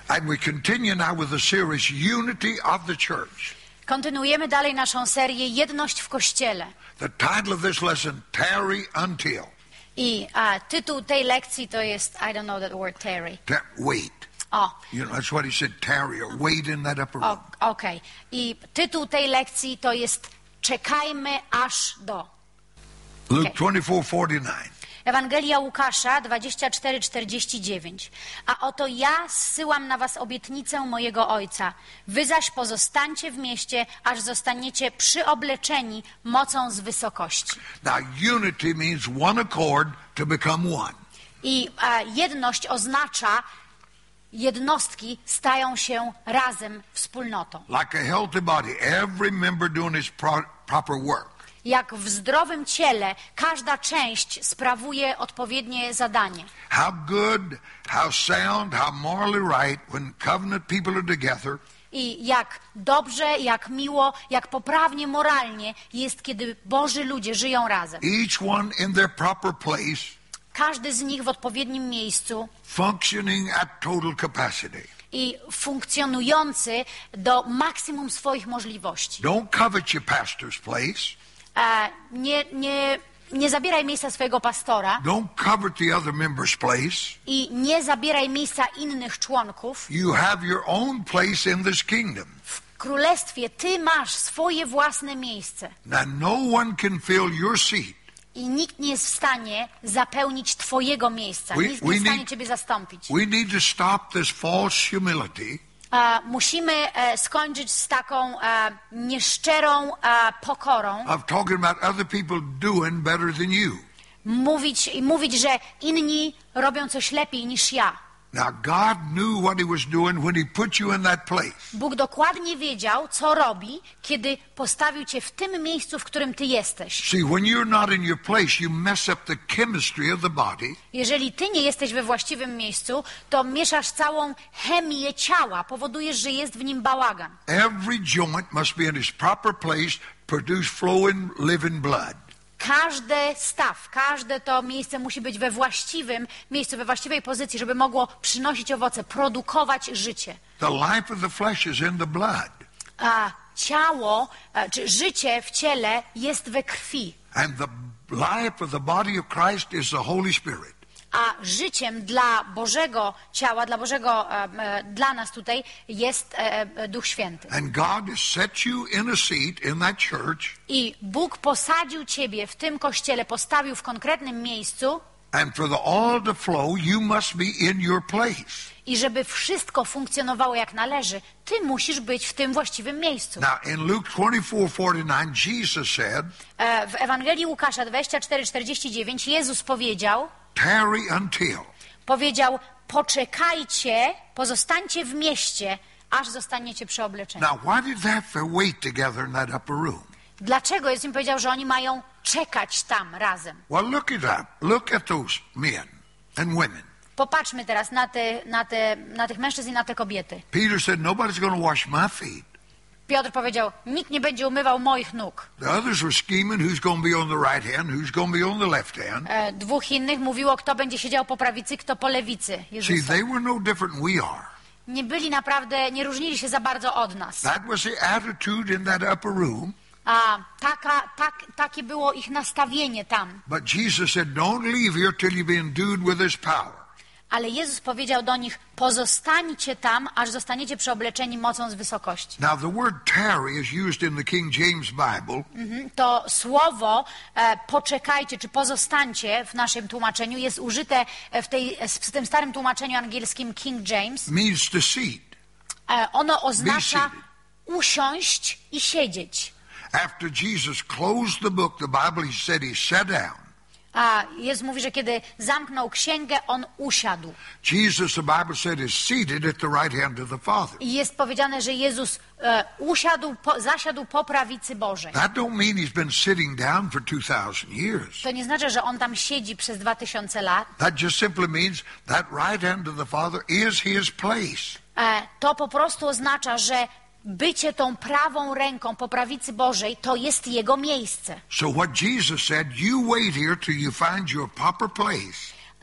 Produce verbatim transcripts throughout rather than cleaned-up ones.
And we continue now with the series Unity of the Church. Kontynuujemy dalej naszą serię Jedność w Kościele. The title of this lesson, Tarry Until. I a, tytuł tej lekcji to jest, I don't know that word, tarry. Ta- wait. O, You know, that's what he said, tarry or wait in that upper room. o okej. I tytuł tej lekcji to jest Czekajmy aż do. Luke okay. twenty-four forty-nine. Ewangelia Łukasza dwadzieścia cztery czterdzieści dziewięć. A oto ja zsyłam na was obietnicę mojego Ojca. Wy zaś pozostańcie w mieście, aż zostaniecie przyobleczeni mocą z wysokości. Now, unity means one accord to become one. I a, jedność oznacza, jednostki stają się razem wspólnotą. Like a healthy body, every member doing his pro- proper work. Jak w zdrowym ciele każda część sprawuje odpowiednie zadanie. How good, how sound, how morally right when covenant people are together. I jak dobrze, jak miło, jak poprawnie moralnie jest, kiedy Boży ludzie żyją razem. Each one in their proper place, Każdy z nich w odpowiednim miejscu functioning at total capacity. i funkcjonujący do maksimum swoich możliwości. Don't covet your pastor's place. E, nie, nie, nie zabieraj miejsca swojego pastora Don't covet the other member's place. i nie zabieraj miejsca innych członków. You have your own place in this kingdom. W królestwie ty masz swoje własne miejsce Now, no one can fill your seat. i nikt nie jest w stanie zapełnić twojego miejsca. We- Nikt we nie jest w stanie need- ciebie zastąpić. We need to stop this false humility. E, musimy e, skończyć z taką e, nieszczerą e, pokorą. Of talking about other people doing better than you. Mówić i mówić, że inni robią coś lepiej niż ja. Now, God knew what he was doing when he put you in that place. Bóg dokładnie wiedział, co robi, kiedy postawił cię w tym miejscu, w którym ty jesteś. See, when you're not in your place, you mess up the chemistry of the body. Jeżeli ty nie jesteś we właściwym miejscu, to mieszasz całą chemię ciała, powodujesz, że jest w nim bałagan. Every joint must be in its proper place, produce flowing, living blood. Każdy staw, każde to miejsce musi być we właściwym miejscu, we właściwej pozycji, żeby mogło przynosić owoce, produkować życie. The life of the flesh is in the blood. A ciało, a, czy życie w ciele jest we krwi, And the life of the body of Christ is the Holy Spirit. a życiem dla Bożego ciała, dla Bożego, e, e, dla nas tutaj jest e, e, Duch Święty. And God has set you in a seat in that church. I Bóg posadził ciebie w tym kościele, postawił w konkretnym miejscu And for the all to flow, you must be in your place. i żeby wszystko funkcjonowało jak należy, ty musisz być w tym właściwym miejscu. Now, in Luke twenty-four forty-nine, Jesus said, E, w Ewangelii Łukasza dwadzieścia cztery czterdzieści dziewięć Jezus powiedział, tarry until. powiedział, poczekajcie, pozostańcie w mieście, aż zostaniecie przeobleczeni. Now, why did they have to wait together in that upper room? Dlaczego Jezus im powiedział, że oni mają czekać tam razem? Well, look at that. Look at those men and women. Popatrzmy teraz na, te, na, te, na tych mężczyzn i na te kobiety. Peter said, nobody's going to wash my feet. Piotr powiedział, nikt nie będzie umywał moich nóg. The others were scheming who's going to be on the right hand, who's going to be on the left hand. E, dwóch innych mówiło, kto będzie siedział po prawicy, kto po lewicy See, Jezusa. they were no different than we are. Nie byli naprawdę, nie różnili się za bardzo od nas. That was the attitude in that upper room. A taka, tak, takie było ich nastawienie tam. But Jesus said, don't leave here till you've been endued with his power. Ale Jezus powiedział do nich, pozostańcie tam, aż zostaniecie przeobleczeni mocą z wysokości. Now, the word tarry is used in the King James Bible. Mhm. To słowo e, poczekajcie, czy pozostańcie w naszym tłumaczeniu jest użyte w, tej, w tym starym tłumaczeniu angielskim King James. Means to sit. E, ono oznacza seated. usiąść i siedzieć. After Jesus closed the book, the Bible, he said he sat down. A Jezus mówi, że kiedy zamknął księgę, on usiadł. Jesus, the Bible said, is seated at the right hand of the Father. I jest powiedziane, że Jezus e, usiadł, po, zasiadł po prawicy Bożej. That don't mean he's been sitting down for two thousand years. To nie znaczy, że on tam siedzi przez dwa tysiące lat. That just simply means that right hand of the Father is his place. E, to po prostu oznacza, że bycie tą prawą ręką po prawicy Bożej to jest jego miejsce. So what Jesus said, you wait here till you find your proper place.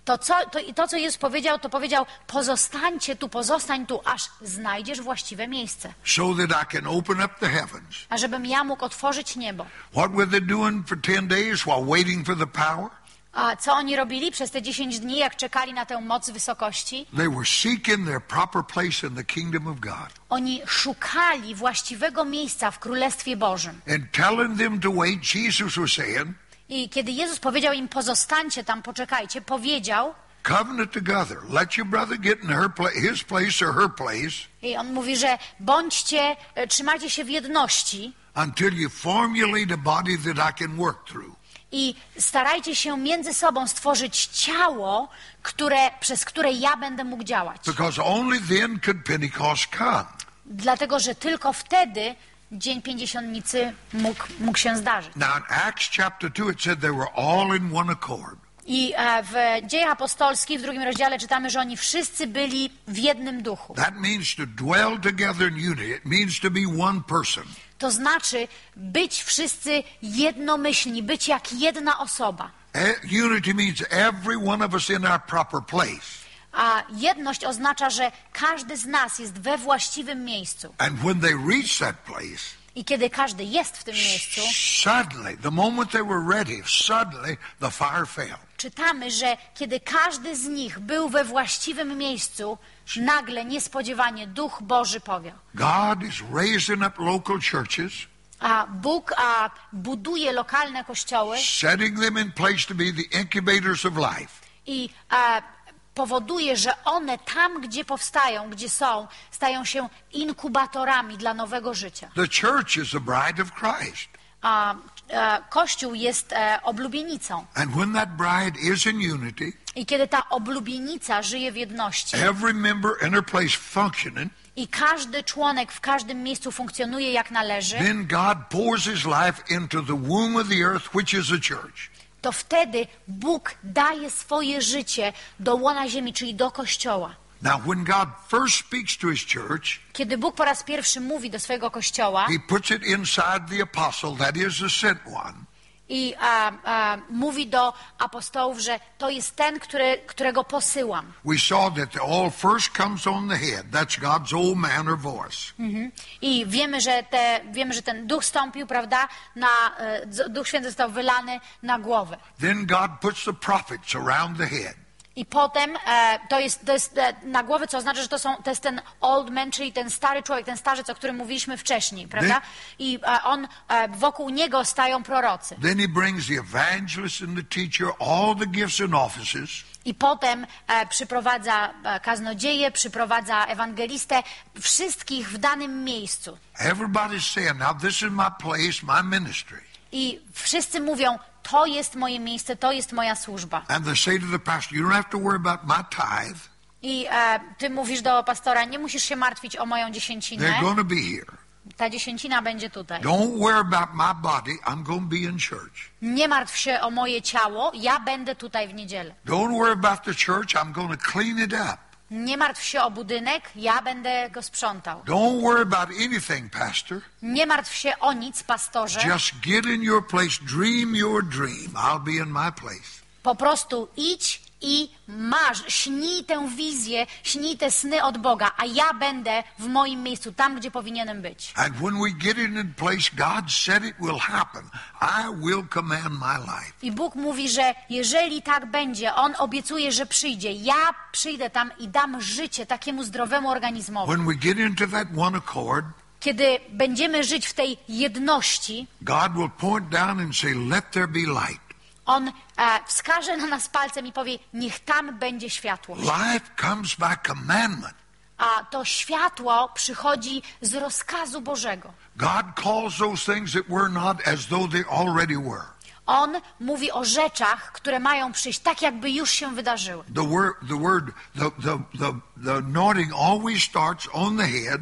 To co, to, to, co Jezus powiedział, to powiedział, pozostańcie tu, pozostań tu, aż znajdziesz właściwe miejsce. So that I can open up the heavens. A żebym ja mógł otworzyć niebo. What were they doing for ten days while waiting for the power? A co oni robili przez te dziesięć dni, jak czekali na tę moc wysokości? They were seeking their proper place in the kingdom of God. Oni szukali właściwego miejsca w Królestwie Bożym. And telling them to wait, Jesus was saying, I kiedy Jezus powiedział im, pozostańcie tam, poczekajcie, powiedział, covenant together. Let your brother get in her pla- his place or her place i on mówi, że bądźcie, e, trzymajcie się w jedności until you formulate a body that I can work through. i starajcie się między sobą stworzyć ciało, które, przez które ja będę mógł działać. Because only then could Pentecost come. Dlatego, że tylko wtedy Dzień Pięćdziesiątnicy mógł, mógł się zdarzyć. Now in Acts chapter two it said they were all in one accord. I e, w Dziejach Apostolskich w drugim rozdziale czytamy, że oni wszyscy byli w jednym duchu. That means to dwell together in unity. It means to be one person. To znaczy być wszyscy jednomyślni, być jak jedna osoba. E- Unity means every one of us in our proper place. A jedność oznacza, że każdy z nas jest we właściwym miejscu. And when they reached that place, I kiedy każdy jest w tym miejscu, suddenly, the moment they were ready, suddenly the fire fell. czytamy, że kiedy każdy z nich był we właściwym miejscu, nagle, niespodziewanie Duch Boży powiał. God is raising up local churches, A Bóg a, buduje lokalne kościoły setting them in place to be the incubators of life. i a, powoduje, że one tam, gdzie powstają, gdzie są, stają się inkubatorami dla nowego życia. The church is the bride of Christ. A, a Kościół jest e, oblubienicą. And when that bride is in unity, I kiedy ta oblubienica żyje w jedności every member in her place functioning, i każdy członek w każdym miejscu funkcjonuje jak należy, then God pours his life into the womb of the earth, which is the church. to wtedy Bóg daje swoje życie do łona ziemi, czyli do Kościoła. Now, when God first speaks to his church, Kiedy Bóg po raz pierwszy mówi do swojego Kościoła he puts it inside the apostle, that is the sent one. i a, a, mówi do apostołów, że to jest ten, który, którego posyłam. We saw that the all first comes on the head. That's God's old man or voice. Mhm. I wiemy, że te, wiemy, że ten Duch stąpił, prawda, na, e, Duch Święty został wylany na głowę. Then God puts the prophets around the head. I potem e, to jest, to jest e, na głowy, co oznacza, że to, są, to jest ten old man, czyli ten stary człowiek, ten starzec, o którym mówiliśmy wcześniej, prawda? I e, on, e, wokół niego stają prorocy. Then he brings the evangelist and the teacher, all the gifts and offices. I potem e, przyprowadza e, kaznodzieję, przyprowadza ewangelistę, wszystkich w danym miejscu. Everybody's saying, now this is my place, my ministry. I wszyscy mówią, to jest moje miejsce, to jest moja służba. And they say to the pastor, you don't have to worry about my tithe. I e, ty mówisz do pastora, nie musisz się martwić o moją They're dziesięcinę, going to be here. ta dziesięcina będzie tutaj. Don't worry about my body. I'm going to be in church. Nie martw się o moje ciało, ja będę tutaj w niedzielę. Don't worry about the church. I'm going to clean it up. Nie martw się o budynek, ja będę go sprzątał. Don't worry about anything, pastor. Nie martw się o nic, pastorze. Just get in your place. Dream your dream. I'll be in my place. Po prostu idź i masz, śnij tę wizję, śnij te sny od Boga, a ja będę w moim miejscu, tam, gdzie powinienem być. And when we get in a place, God said it will happen. I will command my life. I Bóg mówi, że jeżeli tak będzie, On obiecuje, że przyjdzie. Ja przyjdę tam i dam życie takiemu zdrowemu organizmowi. When we get into that one accord, Kiedy będziemy żyć w tej jedności, God will point down and say, let there be light. On e, wskaże na nas palcem i powie, niech tam będzie światło. Life comes by commandment. A to światło przychodzi z rozkazu Bożego. God calls those things that were not as though they already were. On mówi o rzeczach, które mają przyjść, tak jakby już się wydarzyły. The word, the word, the, the, the, the anointing always starts on the head.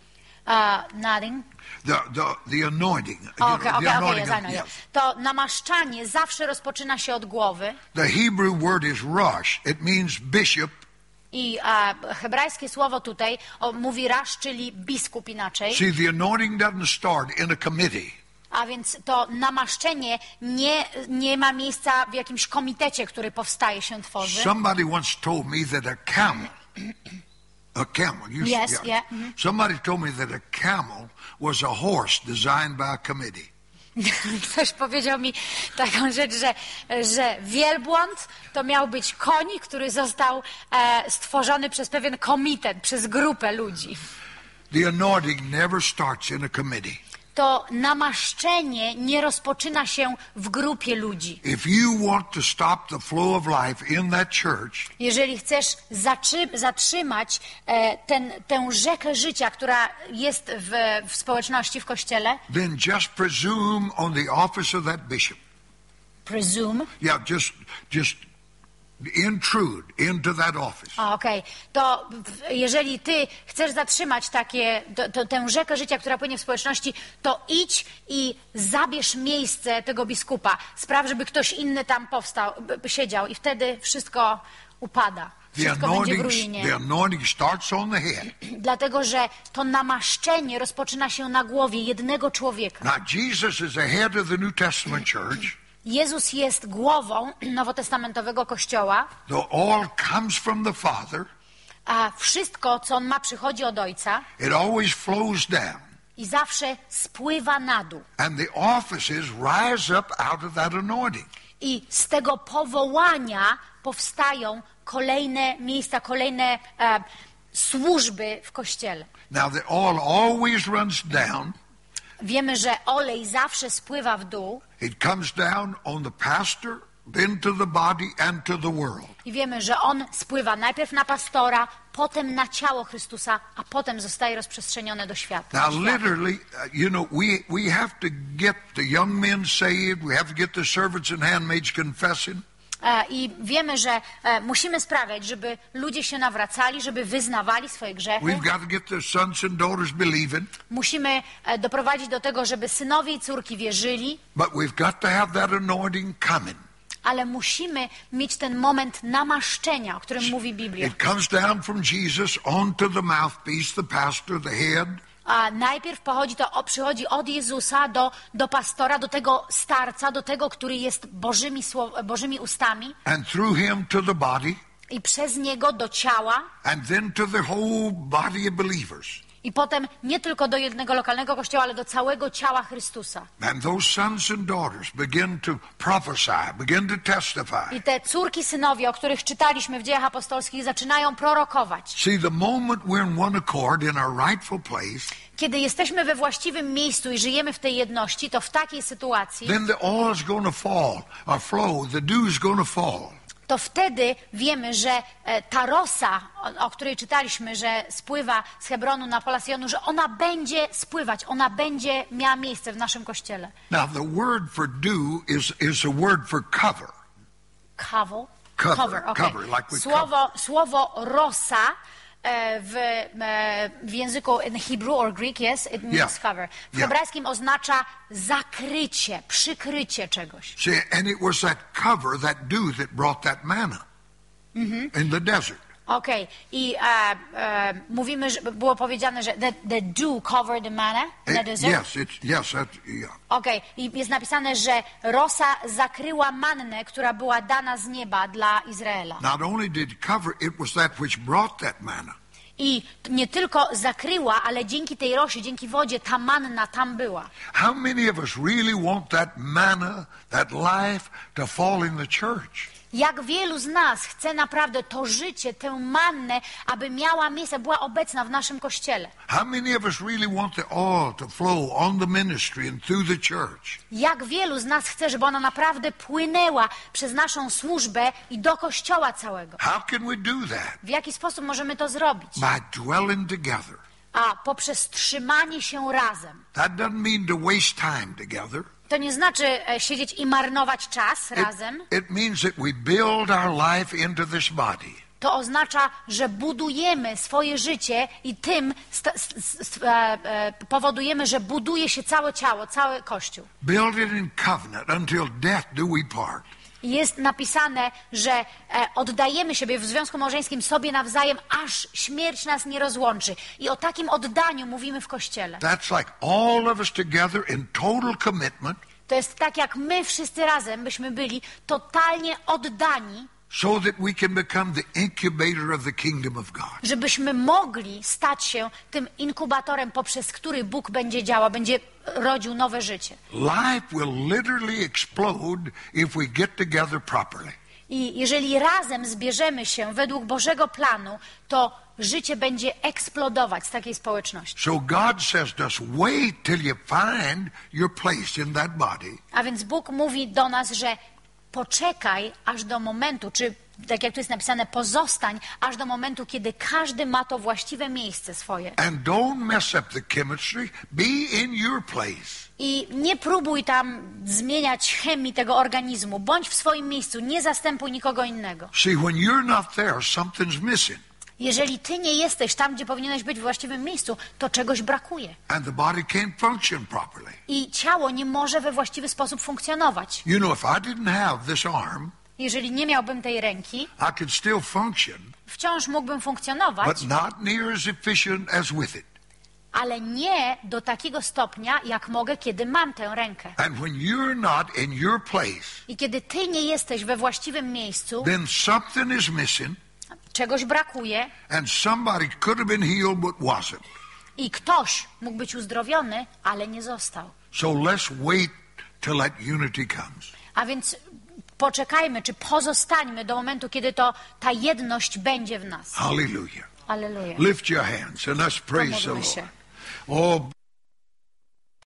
Uh, nothing. The, the, the anointing. you Okej, know, the okej, okej, anointing yes, of- I know, yes. yes. To namaszczanie zawsze rozpoczyna się od głowy The Hebrew word is rosh. It means bishop. i e, hebrajskie słowo tutaj o, mówi rasz, czyli biskup inaczej. See, the anointing doesn't start in a committee. A więc to namaszczenie nie, nie ma miejsca w jakimś komitecie, który powstaje, się tworzy. Somebody once told me that a camel, a camel, you, Yes, yeah. yeah. Mm-hmm. Somebody told me that a camel was a horse designed by a committee. Ktoś powiedział mi taką rzecz, że, że wielbłąd to miał być koń, który został e, stworzony przez pewien komitet, przez grupę ludzi. The anointing never starts in a committee. To namaszczenie nie rozpoczyna się w grupie ludzi. If you want to stop the flow of life in that church, Jeżeli chcesz zatrzy- zatrzymać e, ten, tę rzekę życia, która jest w, w społeczności, w kościele, then just presume on the office of that bishop. presume, Yeah, just just intrude into that office. a, okej, to w- jeżeli ty chcesz zatrzymać takie, to, to, tę rzekę życia, która płynie w społeczności, to idź i zabierz miejsce tego biskupa. Spraw, żeby ktoś inny tam powstał, b- b- siedział i wtedy wszystko upada. The Wszystko będzie w anointing, ruinie. the anointing starts on the head. Dlatego, że to namaszczenie rozpoczyna się na głowie jednego człowieka. Now, Jesus is the head of the New Testament church. Jezus jest głową nowotestamentowego Kościoła, Though all comes from the Father, a wszystko, co on ma, przychodzi od Ojca it always flows down. i zawsze spływa na dół. And the offices rise up out of that anointing. I z tego powołania powstają kolejne miejsca, kolejne e, służby w Kościele. Now, the oil always runs down. Wiemy, że olej zawsze spływa w dół It comes down on the pastor, then to the body and to the world. i wiemy, że on spływa najpierw na pastora, potem na ciało Chrystusa, a potem zostaje rozprzestrzenione do świata. Now, do świata. literally, uh, you know, we, we have to get the young men saved. We have to get the servants and handmaids confessing. E, I wiemy, że e, musimy sprawiać, żeby ludzie się nawracali, żeby wyznawali swoje grzechy. We've got to get the sons and daughters believing. Musimy e, doprowadzić do tego, żeby synowie i córki wierzyli, But we've got to have that anointing coming. ale musimy mieć ten moment namaszczenia, o którym mówi Biblia. It comes down from Jesus onto the mouthpiece, the pastor, the head. A najpierw pochodzi to, o, przychodzi od Jezusa do, do pastora, do tego starca, do tego, który jest Bożymi, słow, Bożymi ustami And through him to the body, i przez niego do ciała and then to the whole body of believers. i potem nie tylko do jednego lokalnego kościoła, ale do całego ciała Chrystusa. And those sons and daughters begin to prophesy, begin to testify. I te córki, synowie, o których czytaliśmy w Dziejach Apostolskich, zaczynają prorokować. See, the moment we're in one accord in our rightful place, Kiedy jesteśmy we właściwym miejscu i żyjemy w tej jedności, to w takiej sytuacji, then the oil is going to fall, or flow, the dew is going to fall. to wtedy wiemy, że e, ta rosa, o, o której czytaliśmy, że spływa z Hebronu na pola Syjonu, że ona będzie spływać, ona będzie miała miejsce w naszym kościele. Now, the word for dew is, is a word for cover. Cover? Cover, okej. cover, like we słowo, słowo rosa e, w, e, w języku in Hebrew or Greek, yes, it means Yeah. cover. W Yeah. hebrajskim oznacza zakrycie, przykrycie czegoś. See, and it was that cover, that dew that brought that manna in the desert. Okej, i e, e, mówimy, że było powiedziane, że the, the dew covered the manna in the It- desert. yes, it's, yes, that, yeah. Okej, i jest napisane, że rosa zakryła mannę, która była dana z nieba dla Izraela. Not only did it cover, it was that which brought that manna. I nie tylko zakryła, ale dzięki tej rosie, dzięki wodzie, ta manna tam była. How many of us really want that manna, that life to fall in the church? Jak wielu z nas chce naprawdę to życie, tę mannę, aby miała miejsce, była obecna w naszym kościele. How many of us really want the oil to flow on the ministry and through the church? Jak wielu z nas chce, żeby ona naprawdę płynęła przez naszą służbę i do kościoła całego. How can we do that? W jaki sposób możemy to zrobić? By dwelling together. A poprzez trzymanie się razem. That doesn't mean to waste time together. To nie znaczy e, siedzieć i marnować czas It, razem. it means that we build our life into this body. To oznacza, że budujemy swoje życie i tym sta, st, st, e, e, powodujemy, że buduje się całe ciało, cały Kościół. Build it in covenant until death do we part. I Jest napisane, że e, oddajemy siebie w związku małżeńskim sobie nawzajem, aż śmierć nas nie rozłączy. I o takim oddaniu mówimy w Kościele. That's like all of us together in total commitment. To jest tak, jak my wszyscy razem byśmy byli totalnie oddani, so that we can become the incubator of the kingdom of God. Żebyśmy mogli stać się tym inkubatorem, poprzez który Bóg będzie działał, będzie rodził nowe życie. Life will literally explode if we get together properly. I jeżeli razem zbierzemy się według Bożego planu, to życie będzie eksplodować z takiej społeczności. So God says to us, wait till you find your place in that body. A więc Bóg mówi do nas, że poczekaj aż do momentu, czy tak jak tu jest napisane, pozostań aż do momentu, kiedy każdy ma to właściwe miejsce swoje. And don't mess up the chemistry. Be in your place. I nie próbuj tam zmieniać chemii tego organizmu. Bądź w swoim miejscu, nie zastępuj nikogo innego. See, when you're not there, something's missing. Jeżeli ty nie jesteś tam, gdzie powinieneś być w właściwym miejscu, to czegoś brakuje. And the body can't function properly. I ciało nie może we właściwy sposób funkcjonować. You know, if I didn't have this arm, Jeżeli nie miałbym tej ręki, I could still function, wciąż mógłbym funkcjonować, but not near as efficient as with it. ale nie do takiego stopnia, jak mogę, kiedy mam tę rękę. And when you're not in your place, I kiedy ty nie jesteś we właściwym miejscu, then something is missing, czegoś brakuje and somebody could have been healed but wasn't. i ktoś mógł być uzdrowiony, ale nie został. So let's wait till that unity comes. A więc poczekajmy, czy pozostańmy do momentu, kiedy to ta jedność będzie w nas. Hallelujah. Alleluja. Lift your hands and let's praise the Pomódlmy się. Lord. Oh,